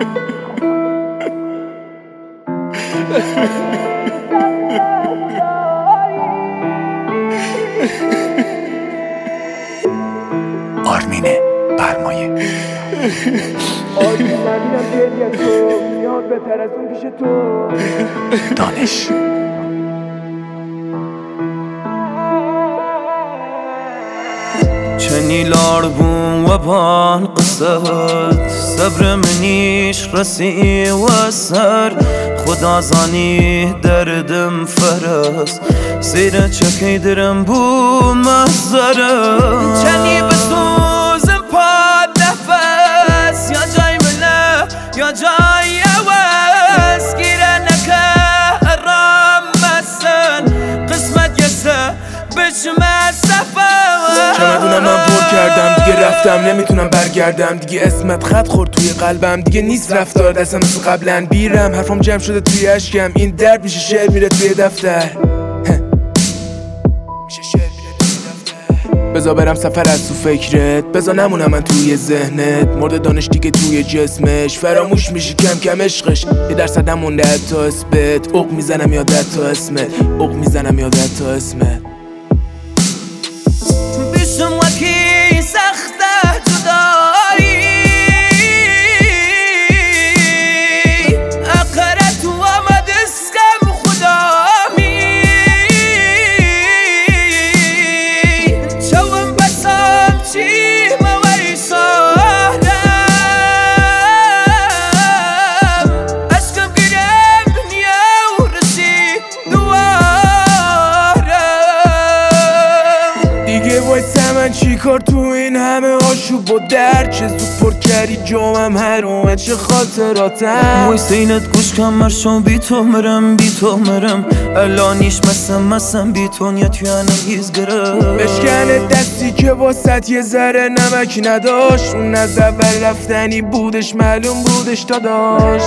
آرمین برمایه. آرمین نبینم گریه تو میاد بهتر از اون پیش تو. دانش چنیلار بوم و بان قصد صبر منیش رسی و سر خدا زانی دردم فرس زیر چکی درم بو محضره چنی بسوزم پاد نفس یا جای مله یا جای عوض گیره نکه رام مسن قسمت یسه بشمه سفر چمدونم من پر کردم دیگه رفتم نمیتونم برگردم دیگه اسمت خط خورد توی قلبم دیگه نیست رفتار دستم مثل قبلا بیرم حرفم جمع شده توی اشکم این درد میشه شعر میره توی دفتر میشه شعر میره توی دفتر بذار برم سفر از تو فکرت بذار نمونم من توی ذهنت مرد دانش دیگه توی جسمش فراموش میشی کم کم عشقش یه درصدم مونده حتی اسمت عق میزنم یادت تا اسمت عق میزنم یادت تا اسمت بیشم وکی سخته جدایی اقرت و آمد اسکم خدامی چوم بسام چی موی سادم اشکم گیرم دنیا و رسی دوارم دیگه وایسه من چی کار تو این همه آشوب و درد چه زود پر کردی جامم هر اومد چه خاطراتم وایسه اینت گوش کم مرشم بی تو مرم الانیش مسم بی تو نیت یعنم هیز گرم بشکنه دستی که واسط یه ذره نمک نداشت اون از اول رفتنی بودش معلوم بودش داداش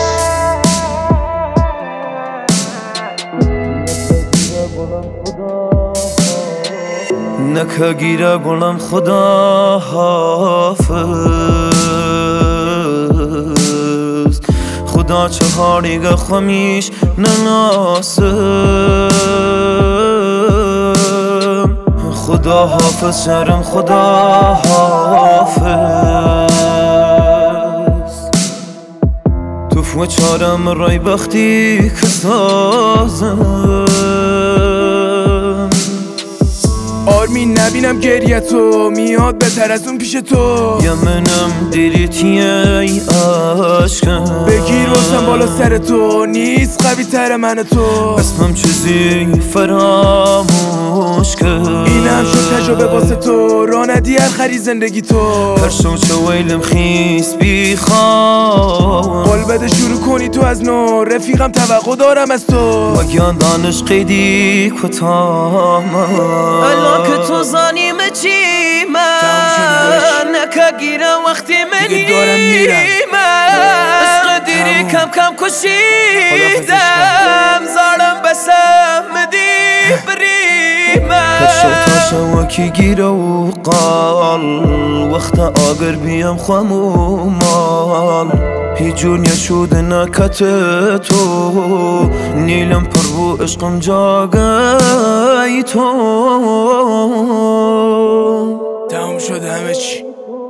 نکه گیره گلم خدا حافظ خدا چهاریگه خمیش نناسم خدا حافظ شرم خدا حافظ تو فو چارم رای بختی که سازم آرمین نبینم گریه تو میاد بهتر از اون پیش تو یا منم دیریتیه ای عشقم بگیر واسم بالا سر تو نیست قوی تر من تو اسمم چیزی فراموش کرد اینم شد تجربه واسه تو را ندی هر خری زندگی تو پرشو چه ویلم خیس بیخوام قول بده شروع کنی تو از نو رفیقم توقع دارم از تو وگیان دانش قیدی کتام الان که تو زانیم چی من نکه گیرم وقتی منی دارم میرم عشق دیری کم کم کشیدم زارم بسم دی بریمم کشو تاشا وکی گیره و قال وقت آگر بیم خمومال هیجور نشود نکت تو نیلم پر رو عشقم جاگای تو تمام شد همه چی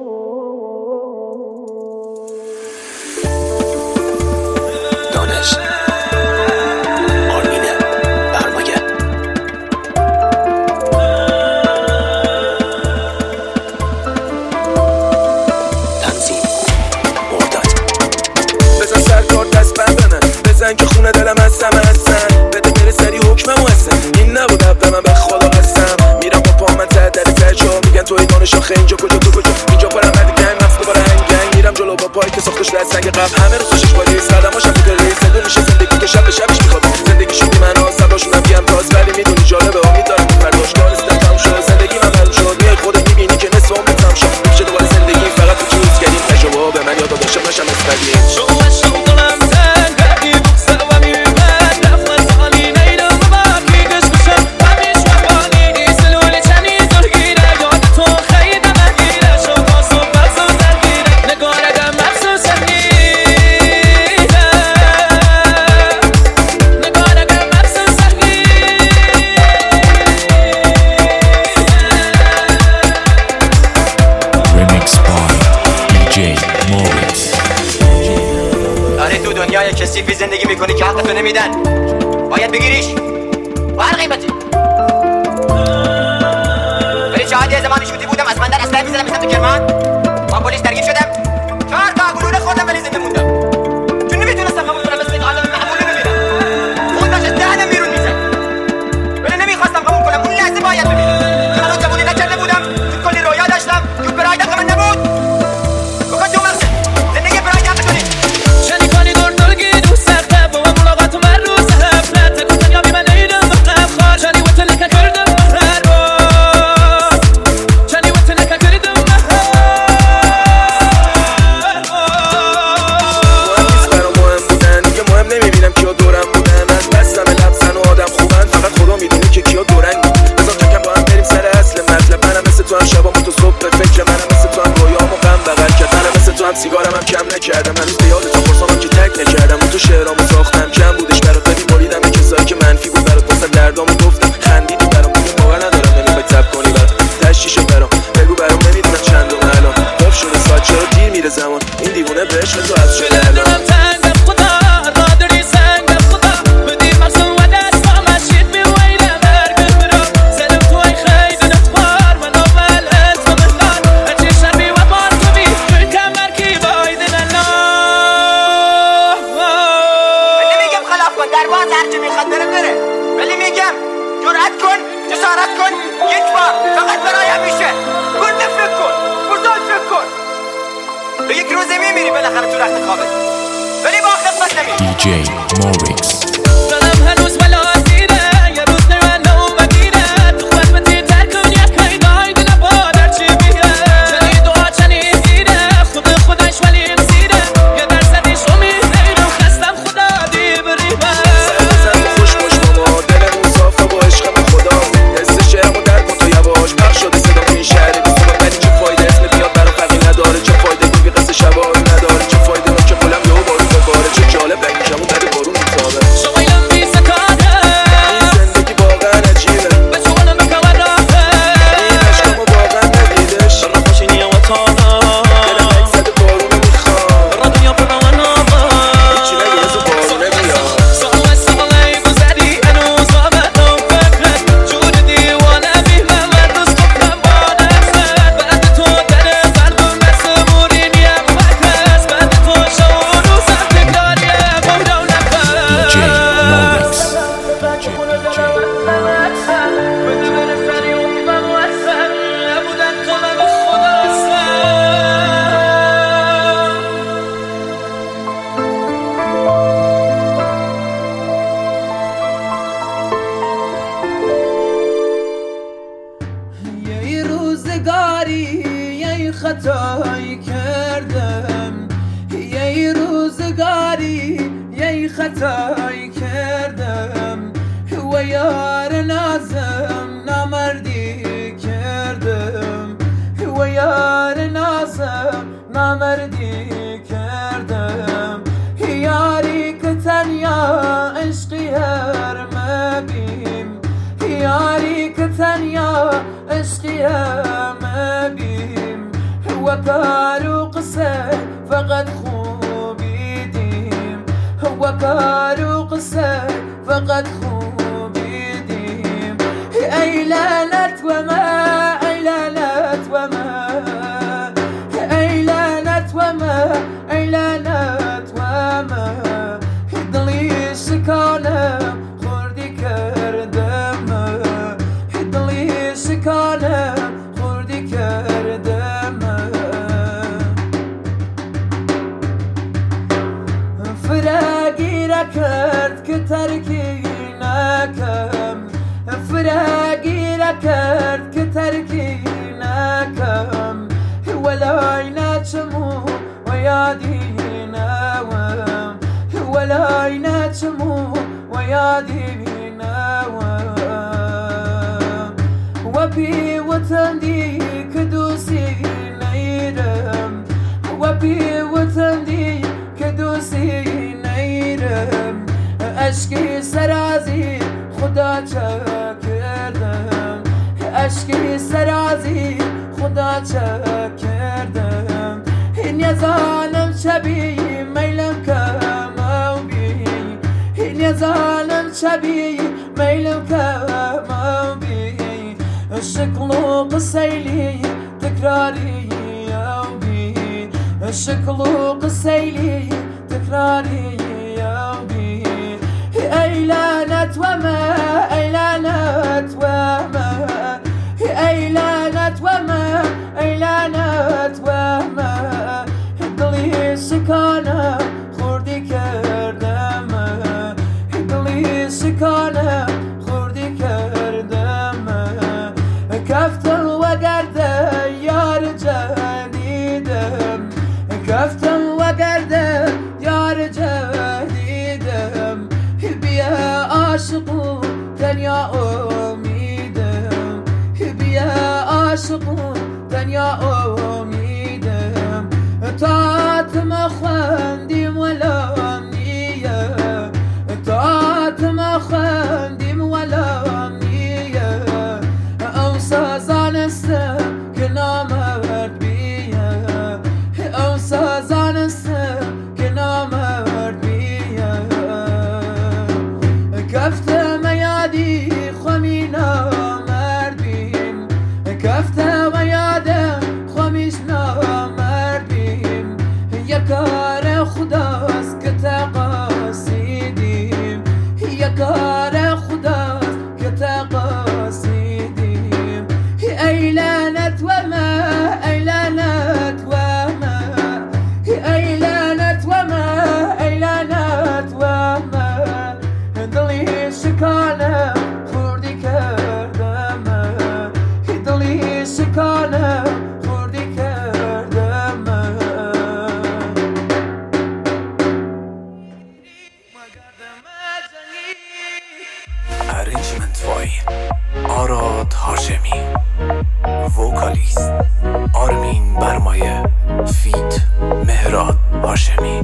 دانش آرمین برمایه. تنظیم مرداد. بزن سرکار دست بندنه بزن که خونه دلم هستم بده بره سری حکممو هستم این نبود حبه من به خدا قسم میرم با پا من ته در تجا میگن توی دانش آخه اینجا کجا تو کجا اینجا پرم ندی گنگ مفت دوباره هنگ میرم جلو با پایی که ساختش در سنگ قبل همه رو خوشش بالی سردم هاشم تو ریس ندون میشه زندگی که شب به شبش میخواد زندگی شدی من ها سباشونم گم تاز ولی میدونی جالبه امید دارم فرداش دانستم تموم شد زندگی من معلوم شد میای خودت میبینی که نصف عمرت تموم شد میشه دوباره زندگی فقط تو چیز کردیم تجربه به من یاد داشتم نشم اسپدیم اگریسیفی زندگی میکنی که حقتو نمیدن، باید بگیریش با هر قیمتی. ولی چه عادی زمانی شوتی بودم از بندر اسلحه میزدم مثل تو کرمان، با پلیس درگیر شدم، 4 تا گلوله خوردم ولی زنده موندم، چون نمیتونستم قبول کنم مثل این آدم معمولی ببینم. خون داشت از دهنم بیرون میزد ولی نمیخواستم قبول کنم، اون لحظه باید ببینم. من جوونی نکرده بودم، تو کلی رویا داشتم، تو برای دقیقه من نبود. بکن تو مقصد زندگی برای دقیقه کنی شنی کنی دردرگی دوست دارم با ملاقات من روز هفت تکو دنیا بی من نیدم مقلب خوار شنی و تلکه کردم مهر شنی و تلکه کردم مهر. مهم نیست برام مهم بودن دیگه، مهم نمیبینم کیا دورم بودن. از بستم لبزن و آدم خوبن، فقط خدا میدونه که کیا دورنگ بود. بذار تکم با هم بریم سر اصل مطلب. منم مثل تو هم شبام تو صبح به فکر، منم مثل تو هم رویامو غم بغل کرد، منم مثل تو هم سیگارم هم کم نکردم. هنوز به یاد تو پرسامم که تک نکردم، اون تو شعرامو ساختم کم بودش برات، ولی بریدم کسایی که منفی بود برات، واسه دردامو گفتم خندیدی برام. دیگه باور ندارم نمیخوای تب کنی برام، تشیشه برام بگو برام نمیدونم چندم الان. گفت شده ساعت چرا دیر میره زمان، این دیوونه به عشق تو از شده الان. ولی میگم جرأت کن، جسارت کن، یک بار فقط برای همیشه. گنده فکر کن، بزرگ فکر کن. به یک روزه میمیری بالاخره تو رخت خوابت، ولی با خدمت نمیری. DJ Morix. دلم هنوز ملازیره یه روز نمو مگیره تو خدمتی ترکم یکی دایده نبادر چی بیه چنی دعا چنی دیره خودش ولی امسیره یه درصدیش امیدیرم خستم خدا دی بریمه زن خوش باش ماما، دلمون صافه با عشق به خدا. حس شعرمو در کن تو یواش، پخش شده صدا تو این شهر بیستون، ولی چه فایده اسم بیاد برا فقی نداره، چه فایده بی قصه شبایی نداره، چه فایده ما که پولم یهو بارون بباره، چه جالب رنگیشمون بعد بارون میتابه. شویلم بی سکانه این زندگی واقعا عجیبه، به شوانم بکن راهه این عشقمو واقعا ندیدش. را خوشینی و تانا دلم اکسد بارونو میخوام، را دنیا پر و نابا هیچی نگیرز و بارونه بیاد. ساقو استقلی گذری هنوز آمدم فکرت جور دیوانه بیمه من دوست کنم با نفسد بعد تو در قلبم مسمورین یم مکس بعد تو شعور روزم تکراریه بودم نفس DJ Morix. بده برسنی و بیمم و اصلا نبودن تو من به خدا اصلا یه روزگاری یه خطایی کردم یه روزگاری یه خطایی کردم و یار نازم نامردی کردم و یار نازم نامردی کردم یاری که تنیا عشقی هر مبیم یاری که تنیا عشقی هر مبیم و کار و قصه فقط خوبی دیم و کار و قصه فقط خوبی دیم ای لعنت و ما ای لعنت و ما ای لعنت و ما ای لعنت و ما دلی شکانم خوردی کردم دلی شکانم خوردی کردم فراقی را کرد که ترکی نکم فراقی را کرد که ترکی نکم ولای نچمو و یادی نوم ولای نچمو و یادی نوم و بی وطن دی که دوستی نیرم و بی وطن دی که دوستی نیرم اشکی سرازی خدا چه کردم اشکی سرازی خدا چه کردم این یزانم شبی میلم کم و بی شبي ميل كما بي الشكل قسيلي تكراري يا بي الشكل قسيلي تكراري يا بي ايلانت وما ايلانت وما ايلانت وما ايلانت وما دلي سكانه خوردی کردم دلی سکانه خوردی کردم کفتم و گرده یار جدیدم کفتم و گرده یار جدیدم بیا عاشقو دنیا امیدم بیا عاشقو دنیا امیدم تاتم خواندیم ولا نیه تاتم خواندیم ولا نیه او سازانسته که نامرد بیه او سازانسته که نامرد بیه کفتم یادی خمی نامردیم کفتم یادم خمیش نامردیم یکار خداست که تقاصیدیم یکار خداست که تقاصیدیم ایلانت و ما ایلانت و ما ایلانت و ما ایلانت و ما دلی شکانه خوردی کردم دلی شکانه خوردی کردم Arrangement by Arad Hashemi. Vocalist Armin Barmaye. Feat Mehrad Hashemi.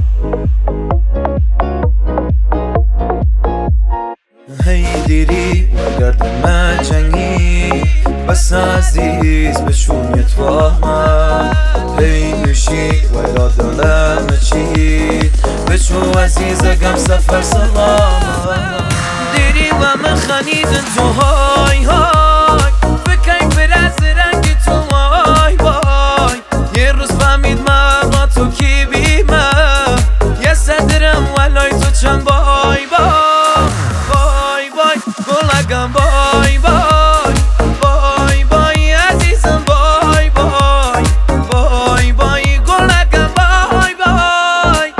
هی دیری گردم جنگی بس عزیز بشونی تو من هی نشی و یادم چید بچو عزیزگم سفر سلام دیری و من خنیدن تو های های بکن پر از رنگ تو وای وای یه روز فهمید من با تو کی بیمم یه صدرم ولای تو چند بای بای گلگم بای بای بای بای عزیزم بای بای بای بای گلگم بای بای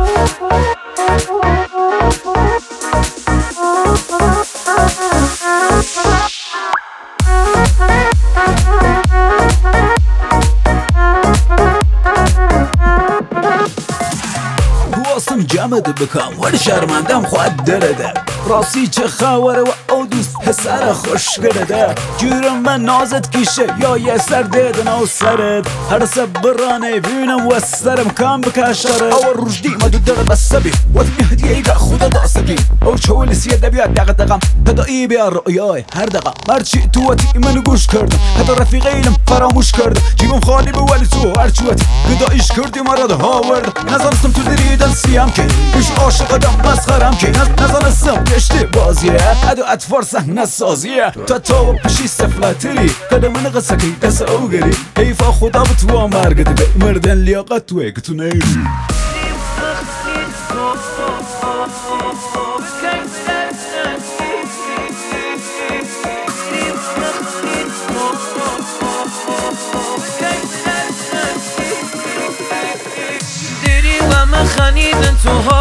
خواستم جمعت بکن ولی شرمندم خواهد درده راستی چه خبره و او دوست پسر خوش کرده جورم من نازت کیشه یا یه سر دیدن او سرت هر سبرانه بینم و سرم کام بکشاره او رجدی ما دو دقیق بسته بی و دمی هدیه ای خدا داسته بی او چولی سیده بیاد دقم تدایی بیا رؤیای هر دقم هرچی تو واتی منو گوش کردم حتی رفیقینم فراموش کردم جیبم خالی به ولی تو هرچی واتی گدایش کردی مرا ده هاورد نزانستم تو دریدن سیم که ایش عاشق دم مسخرم که نزانستم گشتی بازیه ادو اتفار صحنه سازیه تا پشی سفلتری قدم من قصه که دست او گری حیفا خدا به تو مرگ ده مردن لیاقت توی که تو نیری دیری و من خنیدن تو